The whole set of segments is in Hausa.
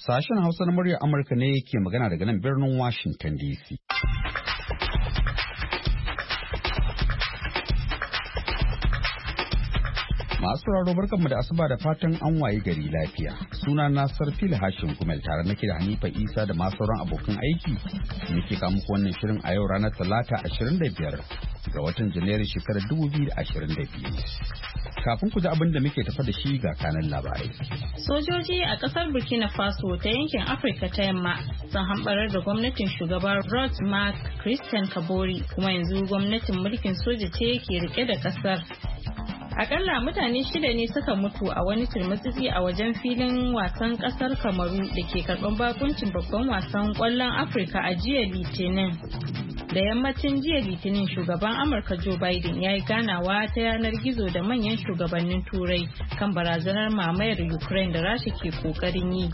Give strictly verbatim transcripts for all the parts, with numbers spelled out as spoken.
Sashen Hausa na muryar Amurka ne ke magana daga nan birnin Washington D C. Masu sauraro barkanmu da asuba da fatan an wayi gari lafiya. Suna na Sarfil Hashim Kumel tare nake da Hanifa Isa da masu sauran abokan aiki. Muke kawo muku wannan shirin a yau ranar Talata ashirin da biyar ga watan Janairu shekarar dubu biyu da ashirin da biyu. Kafin ku ji abin da muke tafa da shi ga kanan labarai. Sojoji a kasar Burkina Faso ta yankin Afirka ta Yamma sun hambarar da gwamnatin shugaba Roch Marc Christian Kabore kuma yanzu gwamnatin mulkin soja ce ke rike da kasar. Akalla mutane shida ne suka mutu a wani turmutsitsi a wajen filin wasan kasar Kamaru da ke karɓar bakuncin babban wasan ƙwallon Afirka a jiya Litinin. Da yammacin jiya Litinin shugaban Amurka Joe Biden ya yi ganawa ta yanar gizo da manyan shugabannin Turai kan barazanar mamayar Ukraine da Rasha ke ƙoƙarin yi.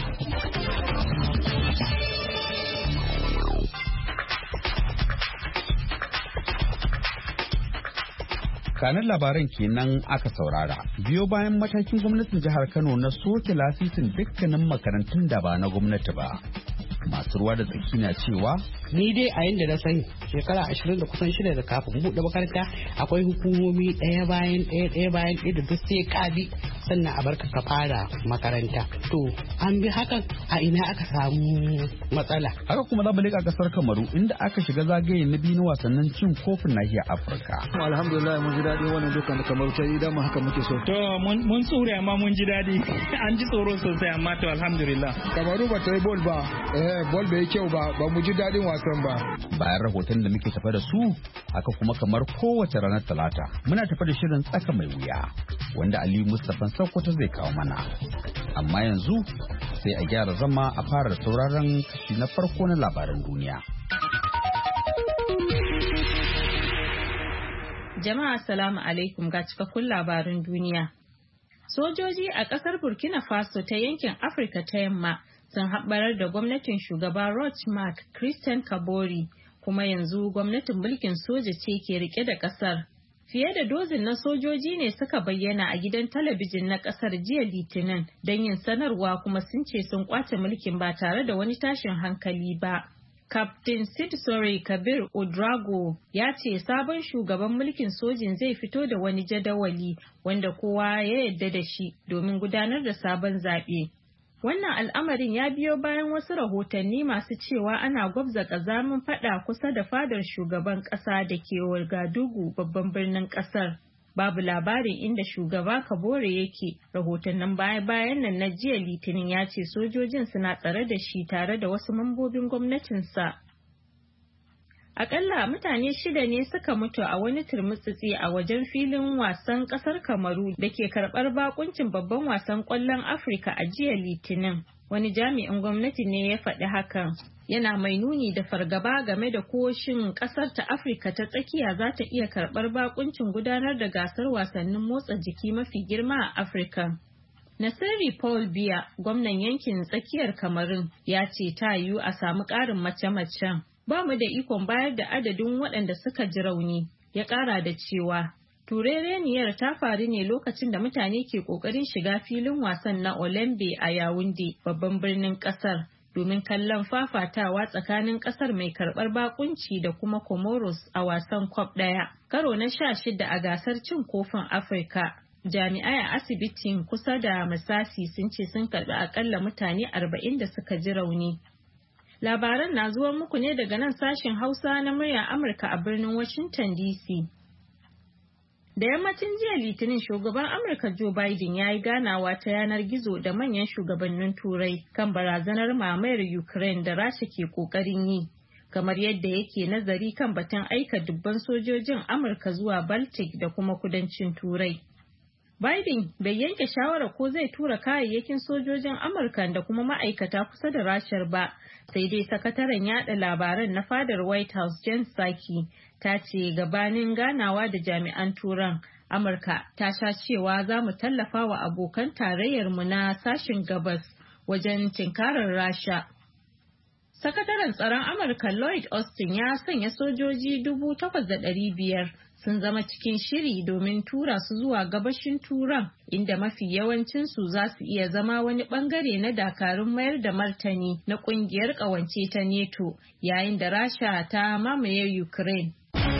Kanin labaran kenan aka saurara. Biyo bayan matakin gwamnatin jihar Kano na soke lasisin dukkanin makarantun da ba na gwamnati ba. Masu ruwa da tsaki na cewa ni dai a yanda na sani shekara ashirin da kusan shida da kafin buɗe makaranta akwai hukumomi ɗaya bayan ɗaya ɗaya bayan ɗaya da duk sai ka bi sannan a barka ka fara makaranta. To an bi hakan a ina aka samu matsala. Haka kuma za mu leƙa ƙasar Kamaru inda aka shiga zagaye na biyu na wasannin cin kofin nahiyar Afirka. Alhamdulillah mun ji daɗi wannan dukkan Kamaru ta yi dama haka muke so. To mun tsure amma mun ji daɗi an ji tsoro sosai amma to alhamdulillah. Kamaru ba ta yi bol ba eh bol bai kyau ba ba mu ji daɗin wasan ba. Bayan rahoton da muke tafa da su haka kuma kamar kowace ranar Talata muna tafa da shirin tsaka mai wuya wanda Aliyu Mustapha Sokoto zai kawo mana. Amma yanzu sai a gyara zama a fara sauraron kashi na farko na labaran duniya. Jama'a assalamu alaikum ga cikakkun labaran duniya. Sojoji a ƙasar Burkina Faso ta yankin Afirka ta Yamma sun haɓarar da gwamnatin shugaba Roch Marc Christian Kabore kuma yanzu gwamnatin mulkin soja ce ke rike da ƙasar. Fiye da dozin na sojoji ne suka bayyana a gidan talabijin na ƙasar jiya Litinin don yin sanarwa kuma sun ce sun kwace mulkin ba tare da wani tashin hankali ba. Captain Sidsore Kabir Ouedraogo ya ce sabon shugaban mulkin sojin zai fito da wani jadawali wanda kowa ya yarda da shi domin gudanar da sabon zaɓe. Wannan al'amarin ya biyo bayan wasu rahotanni masu cewa ana gwabza ƙazamin fada kusa da fadar shugaban ƙasa da ke Ouagadougou babban birnin ƙasar. Babu labarin inda shugaba Kabore yake. Rahotannin baya-bayan nan na jiya Litinin ya ce sojojin suna tsare da shi tare da wasu mambobin gwamnatinsa. Akalla mutane shida ne suka mutu a wani turmutsitsi a wajen filin wasan kasar Kamaru da ke karɓar bakuncin babban wasan ƙwallon Afirka a jiya Litinin. Wani jami'in gwamnati ne ya faɗi hakan. Yana mai nuni da fargaba game da koshin ƙasar ta Afirka ta tsakiya za ta iya karɓar bakuncin gudanar da gasar wasannin motsa jiki mafi girma a Afirka. Nasiri Paul Biya, gwamnan yankin tsakiyar Kamarun, ya ce ta yiwu a samu ƙarin mace-macen. Ba mu da ikon bayar da adadin waɗanda suka ji rauni, ya ƙara da cewa turereniyar ta faru ne lokacin da mutane ke ƙoƙarin shiga filin wasan na Olembe a Yawunde babban birnin ƙasar domin kallon fafatawa tsakanin ƙasar mai karɓar bakunci da kuma Comoros a wasan kwaf ɗaya, karo na sha shida a gasar cin kofin Afirka. Jami'ai a asibitin kusa da Masasi sun ce sun karɓi aƙalla mutane arba'in da suka ji rauni. Labaran na zuwa muku ne daga nan sashen Hausa na muryar Amurka a birnin Washington D C. Da yammacin jiya Litinin shugaban Amurka Joe Biden ya yi ganawa ta yanar gizo da manyan shugabannin Turai kan barazanar mamayar Ukraine da Rasha ke ƙoƙarin yi, kamar yadda yake nazari kan batun aika dubban sojojin Amurka zuwa Baltic da kuma kudancin Turai. Biden bai yanke shawara ko zai tura kayayyakin sojojin Amurka da kuma ma'aikata kusa da Rashar ba, sai dai sakataren yada labaran na fadar White House Jen Psaki ta ce gabanin ganawa da jami'an Turan, Amurka ta sha cewa za mu tallafa wa abokan tarayyarmu na sashen gabas wajen tinkarar Rasha. Sakataren tsaron Amurka Lloyd Austin ya sanya sojoji dubu takwas da ɗari biyar sun zama cikin shiri domin tura su zuwa gabashin Turan, inda mafi yawancinsu za su iya zama wani bangare na dakarun mayar da martani na kungiyar ƙawance ta NATO yayin da Rasha ta mamaye Ukraine.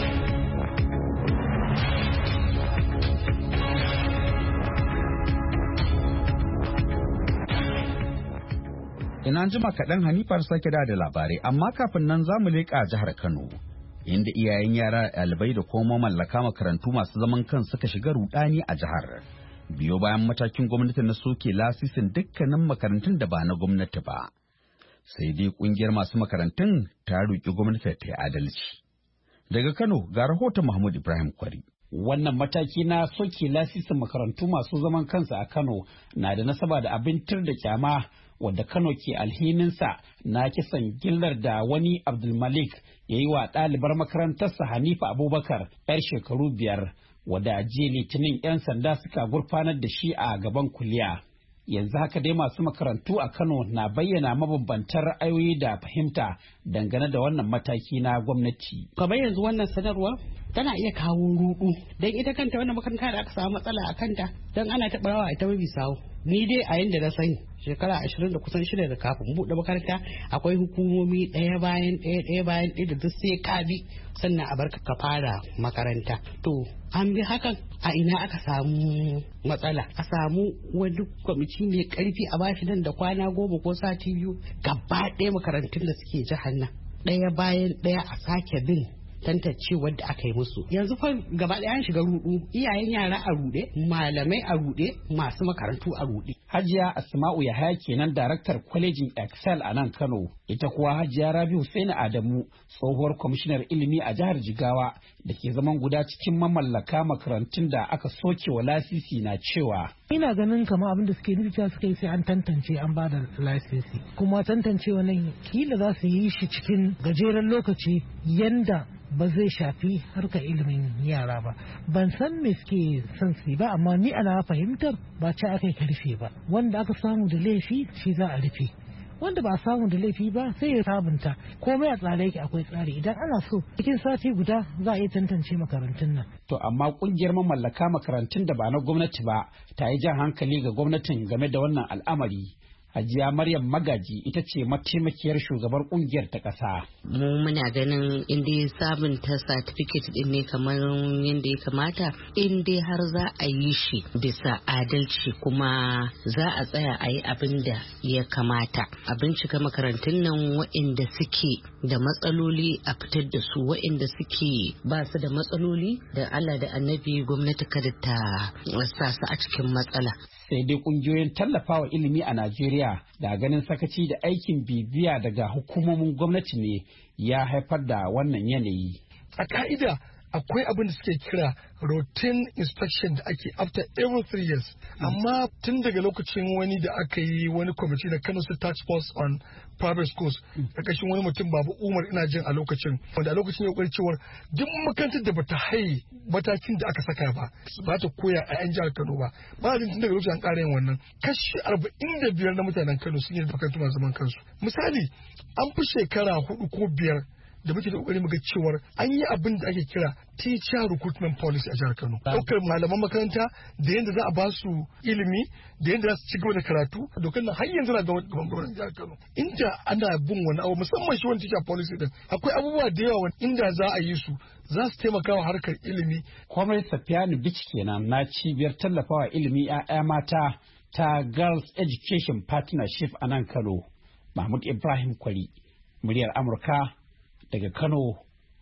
Ina jima kaɗan Hanifar sake da labarai, amma kafin nan za mu leƙa jihar Kano, inda iyayen yara ɗalibai da kuma mallaka makarantu masu zaman kan suka shiga rudani a jihar. Biyo bayan matakin gwamnati na soke lasisin dukkanin makarantun da ba na gwamnati ba. Sai dai ƙungiyar masu makarantun ta roƙi gwamnati ta yi adalci. Daga Kano ga rahoton Mahmud Ibrahim Kwari. Wannan mataki na soke lasisin makarantu masu zaman kansu a Kano na da nasaba da abin tir da kyama wadda Kano ke alhininsa na kisan gillar da wani Abdulmalik ya yi wa ɗalibar makarantarsa Hanifa Abubakar 'yar shekaru biyar wadda a jiya Litinin 'yan sanda suka gurfanar da shi a gaban kuliya. Yanzu haka dai masu makarantu a Kano na bayyana mabambantan ra'ayoyi da fahimta dangane da wannan mataki na gwamnati. Kamar yanzu wannan sanarwa tana iya kawo rudu don ita kanta wannan makaranta da aka samu matsala a kanta don ana taɓa rawa ita mabi sawo. Ni dai a yanda na sani shekara ashirin da kusan shida da kafin buɗe makaranta akwai hukumomi ɗaya bayan ɗaya ɗaya bayan ɗaya da duk sai ka bi sannan a bar ka fara makaranta. To an bi hakan a ina aka samu matsala a samu wani kwamiti mai karfi a bashi nan da kwana goma ko sati biyu gaba ɗaya makarantun da suke jihar nan ɗaya bayan ɗaya a sake bin tantance wadda aka yi musu. Yanzu fa gaba ɗaya an shiga rudu, iyayen yara a rude, malamai a rude, masu makarantu a rude. Hajiya Asma'u Yahaya kenan daraktar kwalejin Excel a nan Kano. Ita kuwa Hajiya Rabi Hussein Adamu, tsohuwar kwamishinar ilimi a jihar Jigawa da ke zaman guda cikin mamallaka makarantun da aka soke wa lasisi na cewa. Ina ganin kama abin da suke nufi suka yi sai an tantance an ba da lasisi. Kuma tantance wannan kila za su yi shi cikin gajeren lokaci yanda ba zai shafi harkar ilimin yara ba. Ban san me suke son su ba, amma ni ana fahimtar ba ce aka yi karfe ba. Wanda aka samu da laifi shi za a rufe, wanda ba a samu da laifi ba sai ya sabunta. Komai a tsare yake akwai tsari, idan ana so cikin sati guda za a iya tantance makarantun nan. To amma kungiyar mamallaka makarantun da ba na gwamnati ba ta yi jan hankali ga gwamnatin game da wannan al'amari. Hajiya Maryam Magaji ita ce mataimakiyar shugabar kungiyar ta ƙasa. Mu muna ganin inda ya sabunta certificate din ne kamar yadda ya kamata, in dai har za a yi shi bisa adalci kuma za a tsaya a yi abin da ya kamata. A bincika makarantun nan waɗanda suke da matsaloli a fitar da su, waɗanda suke ba su da matsaloli da Allah da Annabi gwamnati kada ta sa su a cikin matsala. Sai dai kungiyoyin tallafawa ilimi a Najeriya da ganin sakaci da aikin bibiya daga hukumomin gwamnati ne ya haifar da wannan yanayi. A ka'ida akwai abin da suke kira routine inspection da ake after every three years. Amma tun daga lokacin wani da aka yi wani kwamiti da Kano State Task Force on Private Schools, ƙarƙashin wani mutum Babu Umar ina jin a lokacin, wanda a lokacin ya ƙwari cewar duk makarantar da bata haye matakin da aka saka ba, ba ta koya a 'yan jihar Kano ba. Ba tun daga lokacin an ƙara yin wannan. Kashi arba'in da biyar na mutanen Kano sun yi makarantu masu zaman kansu. Misali, an fi shekara hudu ko biyar da muke da kokari muga cewar an yi abin da ake kira teacher recruitment policy a jihar Kano. Daukar malaman makaranta da yadda za a ba su ilimi da yadda za su ci gaba da karatu. Dokar nan har yanzu na ga gwamnatin jihar Kano. Inda ana bin wani abu musamman shi wani teacher policy din, akwai abubuwa da yawa inda za a yi su za su taimaka wa harkar ilimi. Kwamai Safiyanu Bichi kenan na cibiyar tallafawa ilimi 'ya'ya mata ta Girls Education Partnership a nan Kano. Mahmud Ibrahim Kwari, muryar Amurka daga Kano,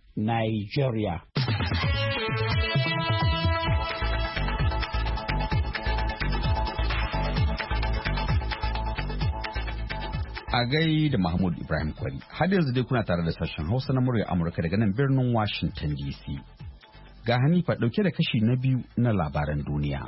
Nigeria. A gai da Mahmud Ibrahim Kwari, har yanzu dai kuna tare da sashen Hausa na muryar Amurka daga nan birnin Washington D C. Ga Hanifa ɗauke da kashi na biyu na labaran duniya.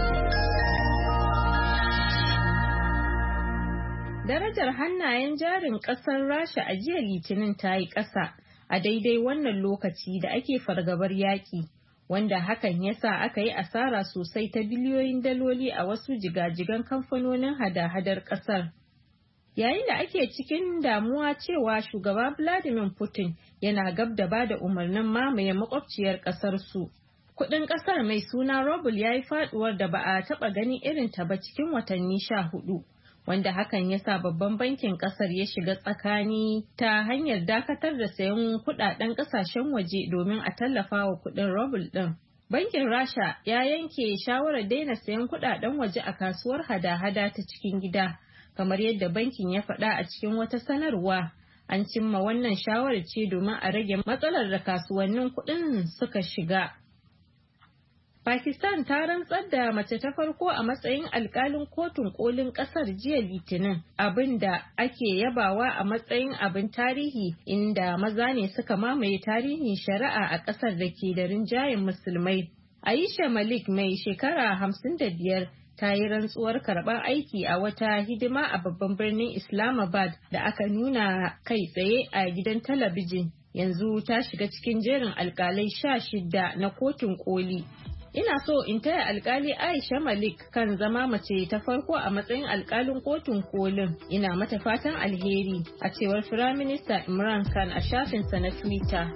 Darajar hannayen jarin ƙasar Rasha a jiya Litinin ta yi ƙasa a daidai wannan lokaci da ake fargabar yaƙi, wanda hakan ya sa aka yi asara sosai ta biliyoyin daloli a wasu jigajigan kamfanonin hada-hadar ƙasar. Yayin da ake cikin damuwa cewa shugaba Vladimir Putin yana gab da ba da umarnin mamaye makwabciyar ƙasar su. Kuɗin ƙasar mai suna ruble ya yi faɗuwar da ba a taɓa gani irin ta ba cikin watanni sha hudu, wanda hakan ya sa babban bankin ƙasar ya shiga tsakani ta hanyar dakatar da sayan kuɗaɗen ƙasashen waje domin a tallafa wa kuɗin ruble ɗin. Bankin Rasha ya yanke shawarar daina sayan kuɗaɗen waje a kasuwar hada-hada ta cikin gida. Kamar yadda bankin ya faɗa a cikin wata sanarwa, an cimma wannan shawarar ce domin a rage matsalar da kasuwannin kuɗin suka shiga. Pakistan ta rantsar da mace ta farko a matsayin alkalin kotun kolin ƙasar jiya Litinin, abin da ake yabawa a matsayin abin tarihi, inda maza ne suka mamaye tarihin shari'a a ƙasar da ke da rinjayen musulmai. Aisha Malik mai shekara hamsin da biyar ta yi rantsuwar karɓar aiki a wata hidima a babban birnin Islamabad da aka nuna kai tsaye a gidan talabijin. Yanzu ta shiga cikin jerin alkalai sha shida na kotun koli. Ina so in taya alkali Aisha Malik kan zama mace ta farko a matsayin alkalin kotun kolin. Ina mata fatan alheri, a cewar Firaminista Imran Khan a shafinsa na Twitter.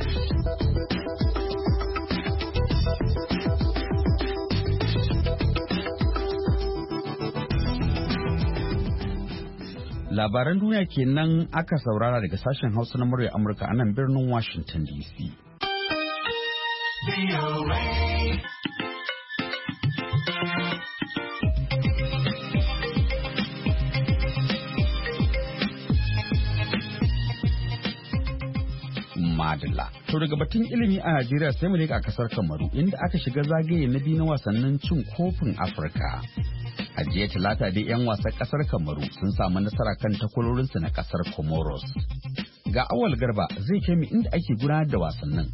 Labaran duniya kenan aka saurara daga sashen Hausa na murya Amurka a nan birnin Washington D C. Madalla. To daga batun ilimi a Najeriya sai mu leƙa kasar Kamaru inda aka shiga zagaye na biyu na wasannin cin kofin Afirka. A jiya Talata dai 'yan wasan kasar Kamaru sun samu nasara kan takwarorinsu na kasar Comoros. Ga Awal Garba zai kai mu inda ake gudanar da wasannin.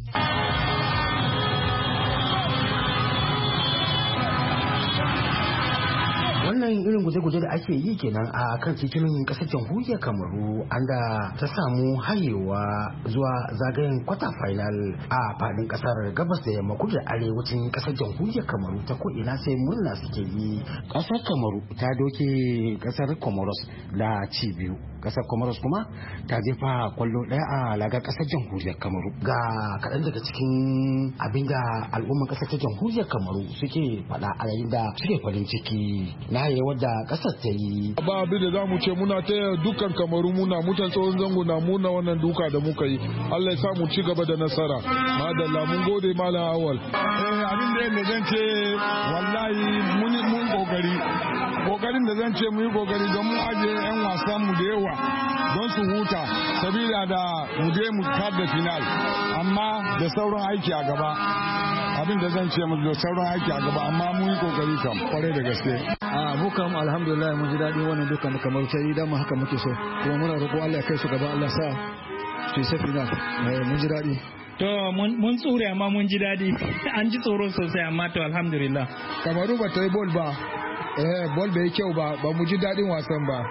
Wannan irin guje-guje da ake yi kenan a kan titunan kasar jamhuriyar Kamaru anda ta samu hayewa zuwa zagayen kwata final a fadin kasar gabas da yamma kudu da arewacin kasar jamhuriyar Kamaru ta ko'ina sai murna suke yi. Kasar Kamaru ta doke kasar Comoros da ci biyu. Kasar Comoros kuma ta jefa kwallo daya a lagar kasar jamhuriyar Kamaru. Ga kaɗan daga cikin abinda al'umman kasar ta jamhuriyar Kamaru suke faɗa a yayin da suke farin ciki na hayewar da kasar ta yi. Ba abin da za mu ce muna ta dukkan Kamaru muna mutan tsohon zango na muna wannan duka da muka yi. Allah ya sa mu ci gaba da nasara. Madalla mun gode malam Awal. Eh abin da yadda zan ce wallahi mun mun kokari. Kokarin da zan ce mu yi kokari don mu aje yan wasan mu da yawa don su huta sabila da mu je mu kar da final amma da sauran aiki a gaba. Abin da zan ce mu da sauran aiki a gaba amma mun yi kokari kam kwarai da gaske. A mu kam alhamdulillah mun ji daɗin wannan dukkan kamar sai da mu haka muke so kuma muna roƙo Allah ya kai su gaba Allah sa su sai final mun ji daɗi. To mun tsure amma mun ji daɗi an ji tsoro sosai amma to alhamdulillah. Kamaru ba ta yi bol ba eh bol bai kyau ba ba mu ji daɗin wasan ba.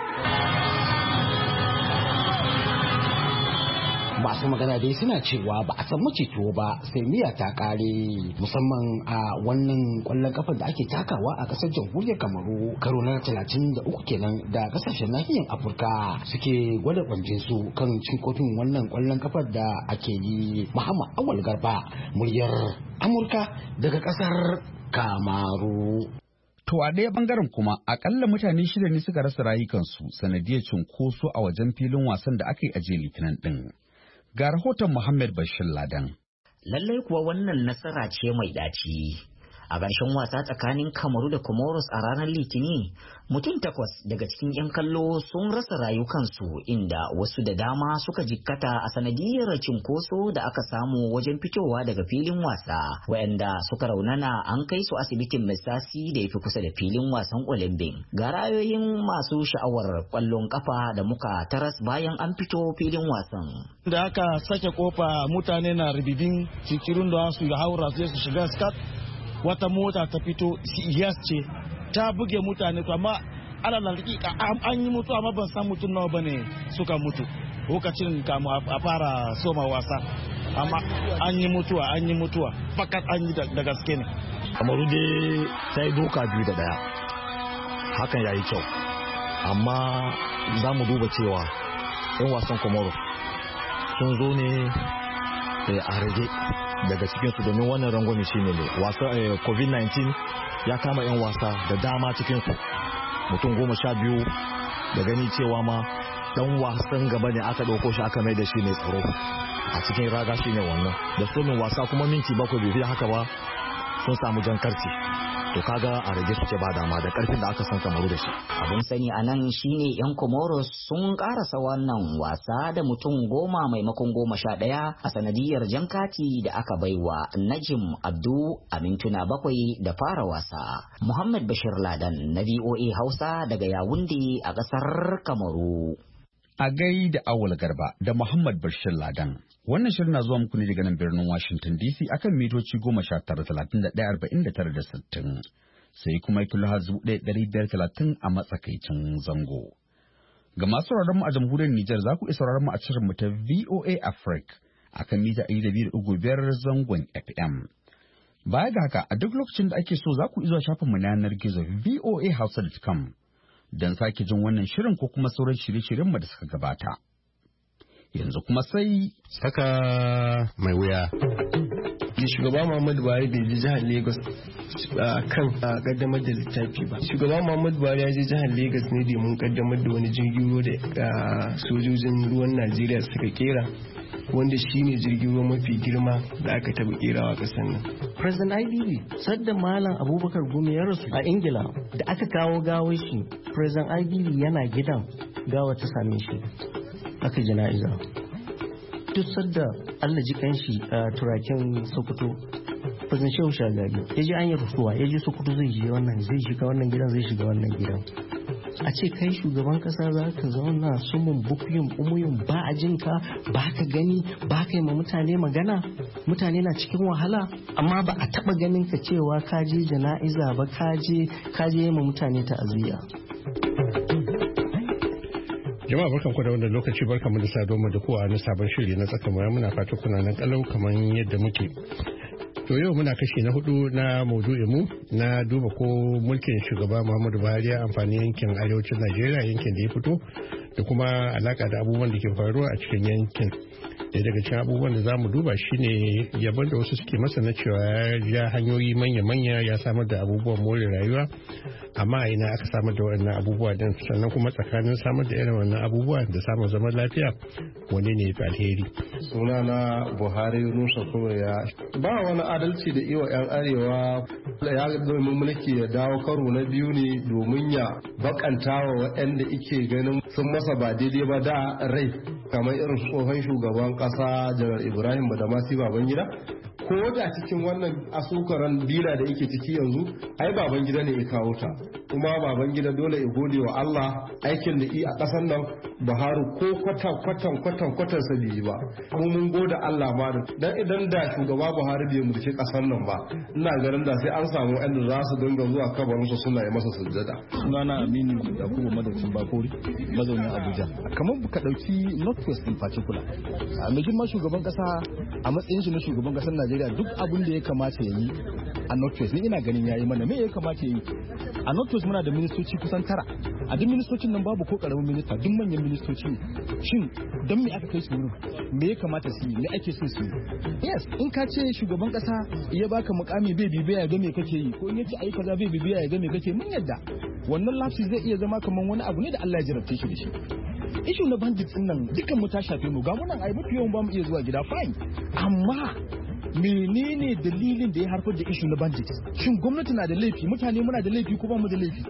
Masu magana dai suna cewa ba a san macito ba sai miya ta kare musamman a wannan kwallon kafar da ake takawa a kasar jamhuriyar Kamaru karo na talatin da uku kenan da kasashen nahiyar Afirka suke gwada kwanjin su kan cin kofin wannan kwallon kafar da ake yi. Muhammad Awal Garba muryar Amurka daga kasar Kamaru. To a ɗaya bangaren kuma akalla mutane shida ne suka rasa rayukansu sanadiyar cunkoso a wajen filin wasan da aka yi a jiya Litinin ɗin. Ga rahoton Muhammad Bashir Ladan. Lallai kuwa wannan nasara ce mai daci. A ƙarshen wasa tsakanin Kamaru da Comoros a ranar Litinin, mutum takwas daga cikin 'yan kallo sun rasa rayukansu inda wasu da dama suka jikkata a sanadiyar cinkoso da aka samu wajen fitowa daga filin wasa, waɗanda suka raunana an kai su asibitin Misasi da ya fi kusa da filin wasan Olympic. Ga ra'ayoyin masu sha'awar ƙwallon kafa da muka taras bayan an fito filin wasan. Da aka sake kofa mutane na ribibin cikirin da su haura sai su shiga skat. Wata mota ta fito yes ce ta buge mutane to amma ana nan dakika an yi mutu amma ban san mutum nawa bane suka mutu lokacin kamu a fara soma wasa amma an yi mutuwa an yi mutuwa fakat an yi da gaske ne. Kamaru dai ta yi doka biyu da daya hakan yayi kyau amma za mu duba cewa 'yan wasan Comoros sun zo ne a rage daga cikinsu domin wannan rangwame shi ne wasa covid nineteen ya kama 'yan wasa da dama cikinsu mutum goma sha biyu da gani cewa ma dan wasan gaba ne aka ɗauko shi aka mai da shi ne tsaro a cikin raga shi ne wannan da somin wasa kuma minti bakwai bai fi haka ba sun samu jan karti to kaga a rage su ce ba dama da karfin da aka san Kamaru da shi. Abin sani a nan shine yan Comoros sun karasa wannan wasa da mutum goma maimakon goma sha ɗaya a sanadiyar jan kati da aka baiwa Najim Abdu a mintuna bakwai da fara wasa. Muhammad Bashir Ladan na V O A Hausa daga Yawunde a ƙasar Kamaru. A gai da Awul Garba da Muhammad Bashir Ladan. Wannan shirin na zuwa muku ne daga nan birnin Washington D C akan mitoci goma sha tara talatin da ɗaya arba'in da tara da sittin. Sai kuma kilo hazu ɗaya ɗari biyar talatin a matsakaicin zango. Ga masu sauraron mu a jamhuriyar Nijar za ku iya sauraron mu a shirin mu ta V O A Africa akan mita ɗari da biyu da ɗigo biyar zangon F M. Baya ga haka a duk lokacin da ake so za ku iya zuwa shafinmu na yanar gizo V O A Hausa dot com don sake jin wannan shirin ko kuma sauran shirye-shiryenmu da suka gabata. Yanzu kuma sai saka mai wuya. Shugaba Muhammadu Buhari bai je jihar Lagos a kan kaddamar da littafi ba. Shugaba Muhammadu Buhari ya je jihar Lagos ne domin kaddamar da wani jirgin ruwa da sojojin ruwan Najeriya suka kera, wanda shi ne jirgin ruwa mafi girma da aka taɓa kerawa ƙasar nan. President I B B sadda Malam Abubakar Gumi ya rasu a Ingila da aka kawo gawar shi, President I B B yana gidan gawa ta same shi aka jana'iza. Duk sadda Allah ji kanshi a turaken Sokoto, President Shehu Shagari ya ji an yi rufuwa, ya ji Sokoto zai je wannan zai shiga wannan gidan zai shiga wannan gidan. A ce kai shugaban kasa za ka zauna sumun bukuyun umuyun ba a jinka ba ka gani ba ka yi ma mutane magana, mutane na cikin wahala, amma ba a taba ganin ka cewa ka je jana'iza ba, ka je ka je ma mutane ta'aziyya. Jama'a barkan ku da wannan lokaci, barkan mu da saduwa mu da kowa na sabon shiri na tsaka mu, muna fata kuna nan kalau kamar yadda muke. To yau muna kashi na hudu na maudu'in mu na duba ko mulkin shugaba Muhammadu Buhari ya amfani yankin arewacin Najeriya, yankin da ya fito, da kuma alaka da abubuwan da ke faruwa a cikin yankin. Da daga cikin abubuwan da za mu duba shine yabon da wasu suke masa na cewa ya hanyoyi manya-manya ya samar da abubuwan more rayuwa, amma ina aka samar da waɗannan abubuwa din, sannan kuma tsakanin samar da irin wannan abubuwa da samun zaman lafiya wanne ne fi alheri. Sunana Buhari Nusa ya ba wani adalci da iwa 'yan arewa, ya domin mulki ya dawo karo na biyu ne domin ya bakanta wa waɗanda ike ganin sun masa ba daidai ba da rai, kamar irin tsohon shugaban kasa Janar Ibrahim Badamasi Babangida. Ko da cikin wannan asukaran bila da yake ciki yanzu, ai Babangida ne ya kawo ta, kuma Babangida dole ya gode wa Allah aikin da i a ƙasar nan Buhari ko kwatan kwatan kwatan kwatan sa bai yi ba. Mu mun gode Allah ma da dan idan da shugaba Buhari bai mulki ƙasar nan ba, ina ganin da sai an samu wanda za su dinga zuwa kabarin su suna yi masa sujjada. Sunana Aminu Yakubu Madaucin Bakori, mazaunin Abuja. Kamar ka dauki Northwest in particular, a mai girma shugaban kasa a matsayin shi na shugaban kasar Najeriya, duk abin da ya kamata ya yi a Northwest ni ina ganin yayi mana. Me ya kamata ya yi a Northwest? Muna da ministoci kusan tara, a duk ministocin nan babu ko karamin minista, duk manyan ministoci. Shin don me aka kai su wurin? Me ya kamata su yi? Me ake so su yi? Yes, in ka ce shugaban kasa ya baka mukami bai bibiya ya ga me kake yi, ko in yace ayi kaza bai bibiya ya ga me kake, mun yadda wannan lapsi zai iya zama kamar wani abu ne da Allah ya jarabce shi da shi. Ishu na bandits din nan dukkan mu ta shafe mu, ga mu nan ai mafi yawan ba mu iya zuwa gida, fine, amma menene dalilin da ya haifar da ishu na bandits? Shin gwamnati na da laifi, mutane muna da laifi ko ba mu da laifi?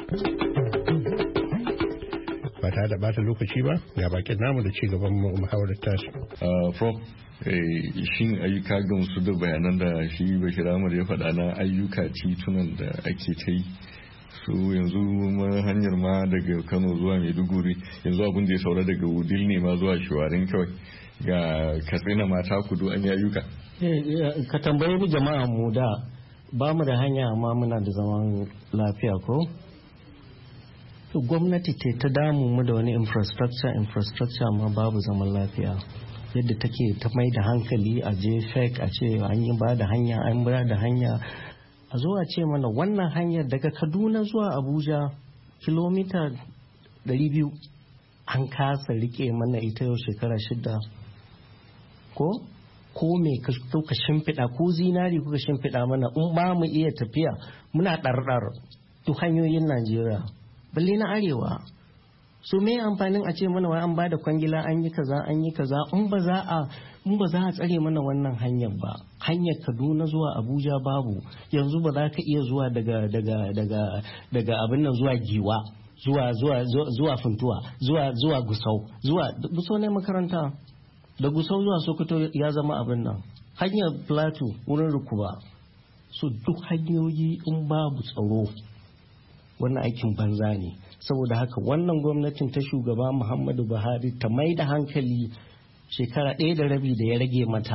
Ba ta da bata lokaci ba, ga bakin namu da ci gaban muhawarar tasu. Prof, shin ayyuka gamsu da bayanan da shi Bashir Ahmad ya faɗa na ayyuka titunan da ake ta yi? So yanzu hanyar ma daga Kano zuwa Maiduguri, yanzu abin da ya saura daga Wudil ne ma zuwa Shiwarin kawai, ga Katsina mata kudu an yi ayyuka. Ka tambayi jama'a mu da ba mu da hanya amma muna da zaman lafiya ko? To gwamnati ce ta damu mu da wani infrastructure infrastructure amma babu zaman lafiya. Yadda take ta mai da hankali a je fake a ce an yi ba da hanya an ba da hanya, a zo a ce mana wannan hanyar daga Kaduna zuwa Abuja kilomita ɗari biyu an kasa rike mana ita yau shekara shida ko ko me ka shimfiɗa ko zinari kuka shimfiɗa mana in ba mu iya tafiya muna ɗarɗar duk hanyoyin Najeriya balle na arewa so me amfanin a ce mana wai an bada kwangila an yi kaza an yi kaza in ba za a in ba za a tsare mana wannan hanyar ba hanyar Kaduna zuwa Abuja babu yanzu ba za ka iya zuwa daga daga daga daga abin nan zuwa Giwa zuwa zuwa zuwa Funtuwa zuwa zuwa Gusau zuwa Gusau ne makaranta da Gusau zuwa Sokoto ya zama abin nan hanyar Plateau wurin Rukuba so duk hanyoyi in babu tsaro wannan aikin banza ne saboda haka wannan gwamnatin ta shugaba Muhammadu Buhari ta mai da hankali shekara ɗaya da rabi da ya rage mata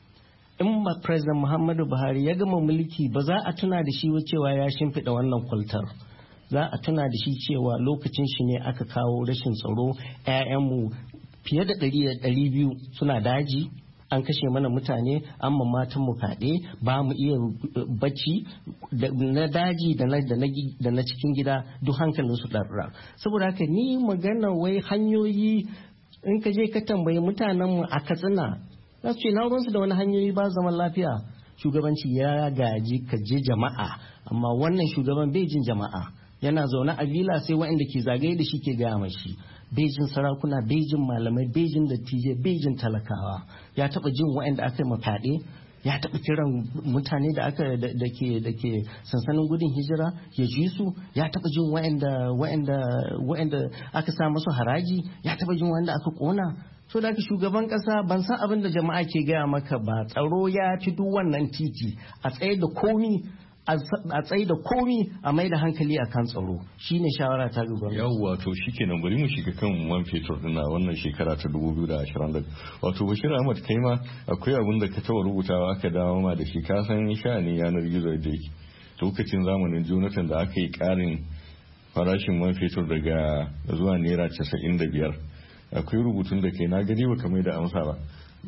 in ba president Muhammadu Buhari ya gama mulki ba za a tuna da shi cewa ya shimfiɗa wannan kwaltar za a tuna da shi cewa lokacin shi ne aka kawo rashin tsaro 'ya'yanmu fiye da ɗari biyu suna daji an kashe mana mutane an ma matan mu fyaɗe ba mu iya bacci na daji da na cikin gida duk hankalin su ɗarɗar saboda haka ni magana wai hanyoyi in ka je ka tambayi mutanen mu a Katsina za su ce na ruwansu da wani hanyoyi ba zaman lafiya shugabanci ya gaji ka je jama'a amma wannan shugaban bai jin jama'a yana zaune a villa sai waɗanda ke zagaye da shi ke gaya mashi bejin sarakuna bejin malamai bejin dattijai bejin talakawa ya taba jin waɗanda aka yi mafaɗe ya taba kiran mutane da aka da ke da ke sansanin gudun hijira ya ji su ya taba jin waɗanda waɗanda waɗanda aka sa musu haraji ya taba jin waɗanda aka kona so da shugaban kasa ban san abin da jama'a ke gaya maka ba tsaro ya fi duk wannan titi a tsaye da komi a tsaye da komi a mai da hankali a kan tsaro shine shawara ta ga gwamnati. Yawwa to shikenan bari mu shiga kan man fetur dina wannan shekara ta dubu biyu da ashirin da wato Bashir Ahmad kai ma akwai abin da ka taɓa rubutawa aka dawo ma da shi ka san sha'ani yanar gizo da yake lokacin zamanin Jonathan da aka yi ƙarin farashin man fetur daga zuwa naira casa'in da biyar akwai rubutun da kai na gani ba kamar da amsa ba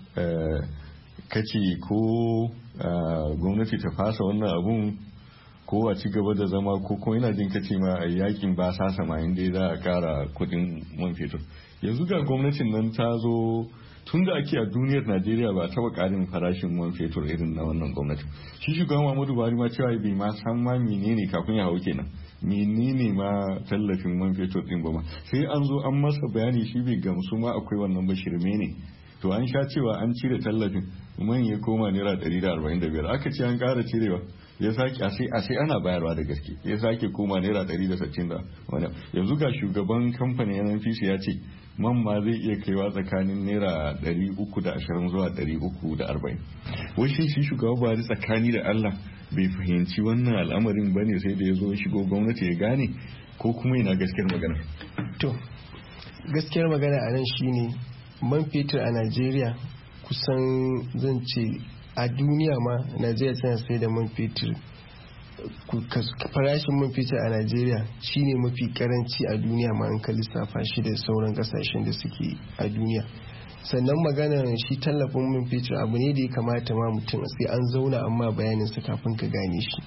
kace ko gwamnati ta fasa wannan abun ko a ci gaba da zama ko kuma ina jin kace ma a yakin ba sa sama inda za a kara kudin man fetur yanzu ga gwamnatin nan ta zo tun da ake a duniyar Najeriya ba taba karin farashin man fetur irin na wannan gwamnati shi shugaban Muhammadu Buhari ma cewa bai ma san ma menene kafin ya hau kenan menene ma tallafin man fetur din ba ma sai an zo an masa bayani shi bai gamsu ma akwai wannan ba shirme ne to an sha cewa an cire tallafin man ya koma naira ɗari da arba'in da biyar aka ce an ƙara cirewa ya sake a sai ana bayarwa da gaske ya sake koma naira ɗari da sittin da wani yanzu ga shugaban kamfanin N N P C ya ce man ma zai iya kaiwa tsakanin naira ɗari uku da ashirin zuwa ɗari uku da arba'in wai shi shugaba Buhari tsakani da Allah bai fahimci wannan al'amarin bane sai da ya zo shigo gwamnati ya gane ko kuma yana gaskiyar magana to gaskiyar magana a nan shine man fetur a Najeriya kusan zan ce a duniya ma Najeriya tana sai da man fetur farashin man fetur a Najeriya shine mafi karanci a duniya ma an ka lissafa shi da sauran kasashen da suke a duniya sannan maganar shi tallafin man fetur abu ne da ya kamata ma mutum sai an zauna amma bayanin sa kafin ka gane shi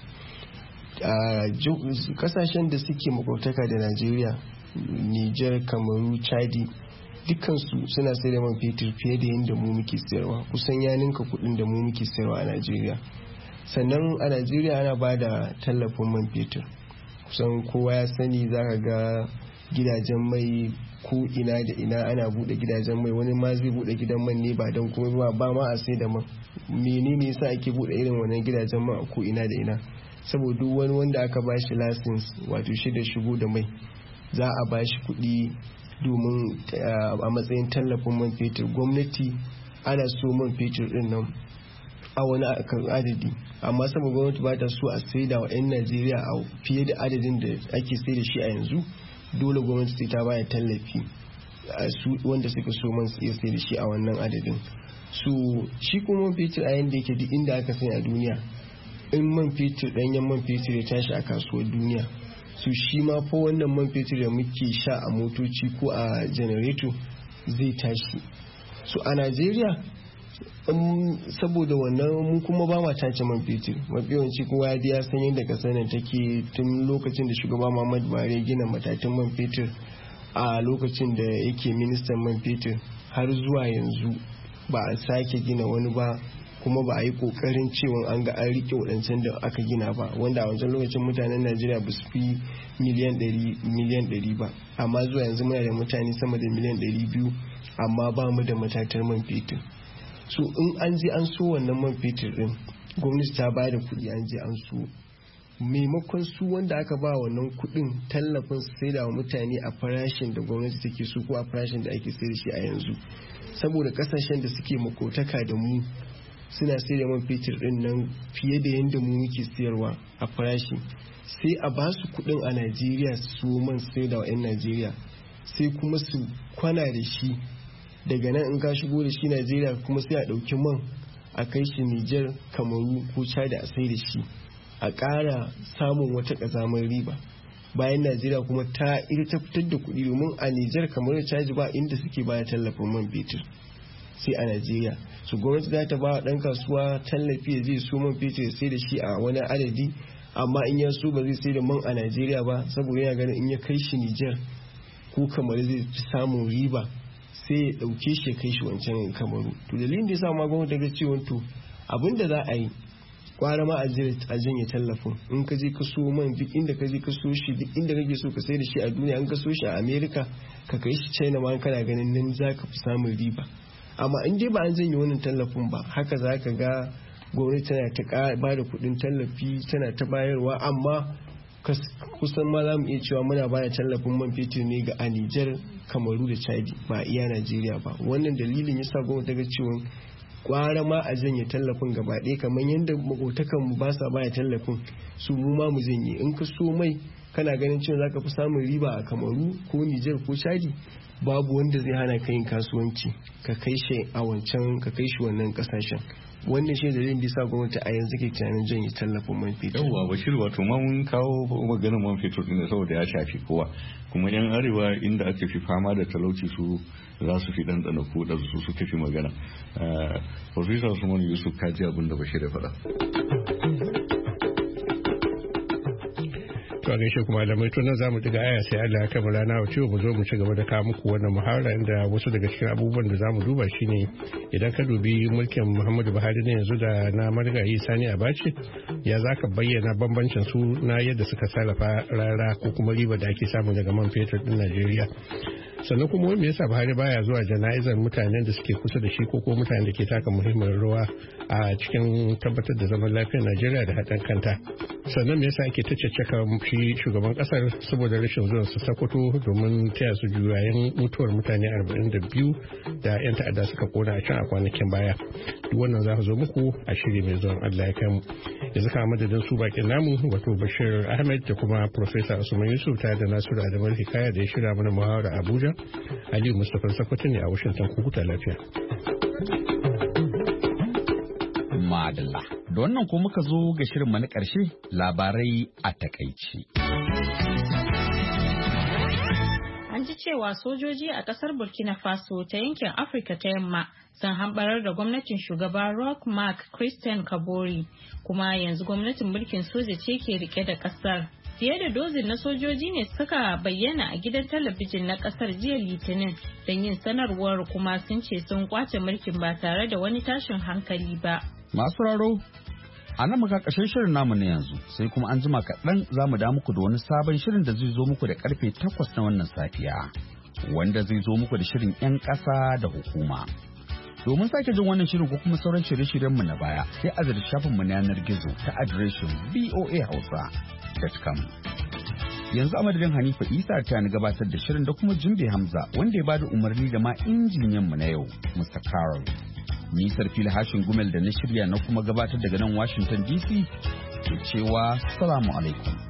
a kasashen da suke makwabtaka da Najeriya Niger, Kamaru, Chadi dukkansu suna sai da man fetur fiye da yadda mu muke sayarwa kusan ya ninka kudin da mu muke sayarwa a Najeriya sannan a Najeriya ana ba da tallafin man fetur kusan kowa ya sani zaka ga gidajen mai ko ina da ina ana bude gidajen mai wani ma zai bude gidan man ne ba don kuma ba ma a sai da man menene yasa ake bude irin wannan gidajen man ko ina da ina saboda wani wanda aka ba shi license wato shi da shigo da mai za a ba shi kuɗi domin a matsayin tallafin man fetur gwamnati ana so man fetur din nan a wani adadi amma saboda gwamnati ba ta so a saida wa 'yan Najeriya a fiye da adadin da ake sai da shi a yanzu dole gwamnati sai ta baya tallafi su wanda suka so man iya sai da shi a wannan adadin so shi kuma man fetur a yanda yake duk inda aka sani a duniya in man fetur danyen man fetur ya tashi a kasuwar duniya su shi ma fa wannan man fetur da muke sha a motoci ko a janareto zai tashi so a Najeriya um, saboda wannan mu kuma ba ma tace man fetur mafi yawanci kowa ya san yadda kasar nan take tun lokacin da shugaba Muhammadu Buhari ya gina matatan man fetur a lokacin da yake ministan man fetur har zuwa yanzu ba a sake gina wani ba, kuma ba a yi kokarin cewa an ga an rike waɗancan da aka gina ba, wanda a wancan lokacin mutanen Najeriya ba su fi miliyan ɗari ba, amma zuwa yanzu muna da mutane sama da miliyan ɗari biyu amma ba mu da matatar man fetur. So in an je an so wannan man fetur din, gwamnati ta ba da kuɗi an je an so, maimakon su wanda aka ba wannan kuɗin tallafin sai da mutane a farashin da gwamnati take so ko a farashin da ake sai da shi a yanzu, saboda kasashen da suke makotaka da mu suna sai da man fetur din nan fiye da yadda mu muke siyarwa a farashi, sai a ba su kuɗin a Najeriya su man sai da wa 'yan Najeriya, sai kuma su kwana da shi daga nan in ka shigo da shi Najeriya kuma sai a ɗauki man a kai shi Nijar, Kamaru ko Chad a sai da shi, a ƙara samun wata ƙazamar riba, bayan Najeriya kuma ta ita ta fitar da kuɗi, domin a Nijar, Kamaru da Chad ba inda suke baya tallafin man fetur sai a Najeriya. Su gwamnati za ta ba ɗan kasuwa tallafi ya zai so man fetur ya sai da shi a wani adadi, amma in ya so ba zai sai da man a Najeriya ba, saboda yana ganin in ya kai shi Nijar ko Kamaru zai fi samun riba, sai ya ɗauke shi ya kai shi wancan Kamaru. To dalilin da ya sa ma gwamnati daga cewa to abin da za a yi kwara ma a janye tallafin, in ka je ka so man duk inda ka je ka so shi duk inda kake so ka sai da shi a duniya, an ka so shi a America ka kai shi China ma kana ganin nan za ka fi samun riba. Amma in dai ba an janye wannan tallafin ba, haka za ka ga gwamnati tana ta ba da kuɗin tallafi tana ta bayarwa, amma kusan ma za mu iya cewa muna bada tallafin man fetur ne ga a Nijar, Kamaru da Chadi, ba iya Najeriya ba. Wannan dalilin yasa gwamnati ta ga cewa kwara ma a janye tallafin gaba ɗaya, kamar yadda makotakan mu ba sa baya tallafin, su mu ma mu janye. In ka so mai kana ganin cewa zaka fi samun riba a Kamaru ko Nijar ko Chadi, babu wanda zai hana ka yin kasuwanci ka kai shi a wancan ka kai shi wannan kasashen. Wannan shi dalilin da yasa gwamnati a yanzu ke tunanin janye tallafin man fetur. Yawwa Bashir, wato ma mun kawo maganar man fetur din saboda ya shafi kowa, kuma yan arewa inda ake fi fama da talauci su za su fi ɗanɗana ko da su suka fi magana. Professor Usman Yusuf, ka ji abin da Bashir ya faɗa. To a gaishe kuma da mai tunan zamu diga aya sai Allah ya kai mu rana wace mu zo mu ci gaba da kawo muku wannan muhawara, inda wasu daga cikin abubuwan da zamu duba shine idan ka dubi mulkin Muhammadu Buhari ne yanzu da na marigayi Sani Abacha, ya zaka bayyana bambancin su na yadda suka sarrafa rara ko kuma riba da ake samu daga man fetur din Najeriya. Sannan kuma wani yasa Buhari baya zuwa jana'izar mutanen da suke kusa da shi ko ko mutanen da ke taka muhimmin rawa a cikin tabbatar da zaman lafiyar Najeriya da haɗin kanta. Sannan me yasa ake ta caccaka shi shugaban kasar saboda rashin zuwan su Sokoto domin taya su juyayen mutuwar mutane arba'in da biyu da 'yan ta'adda suka kona a can a kwanakin baya. Duk wannan za zo muku a shiri mai zuwan Allah ya kai mu. Yanzu ka madadin su bakin namu wato Bashir Ahmed da kuma Professor Usman Yusuf ta da Nasiru Adamu Hikaya da ya shirya mana muhawara Abuja. Aliyu Mustapha Sokoto ne a Washington, ku huta lafiya. Madalla. Da wannan ko muka zo ga shirinmu na ƙarshe, labarai a takaici. An ji cewa sojoji a ƙasar Burkina Faso ta yankin Afirka ta Yamma sun hambarar da gwamnatin shugaba Roch Marc Christian Kabore, kuma yanzu gwamnatin mulkin soja ce ke rike da ƙasar. Fiye da dozin na sojoji ne suka bayyana a gidan talabijin na kasar jiya Litinin don yin sanarwar, kuma sun ce sun kwace mulkin ba tare da wani tashin hankali ba. Masu raro, a nan muka ƙarshen shirin namu na yanzu, sai kuma an jima kaɗan za mu da muku da wani sabon shirin da zai zo muku da karfe takwas na wannan safiya, wanda zai zo muku da shirin 'yan ƙasa da hukuma. Domin sake jin wannan shirin ko kuma sauran shirye-shiryenmu na baya, sai a zira shafinmu na yanar gizo ta adireshin voa hausa dot com. Yanzu a madadin Hanifa Isa ta ni gabatar da shirin da kuma Jumbe Hamza wanda ya bada umarni da ma injiniyanmu na yau, Mister Carol. Ni Sarfila Hashin Gumel da na shirya na kuma gabatar daga nan Washington D C ke cewa salamu alaikum.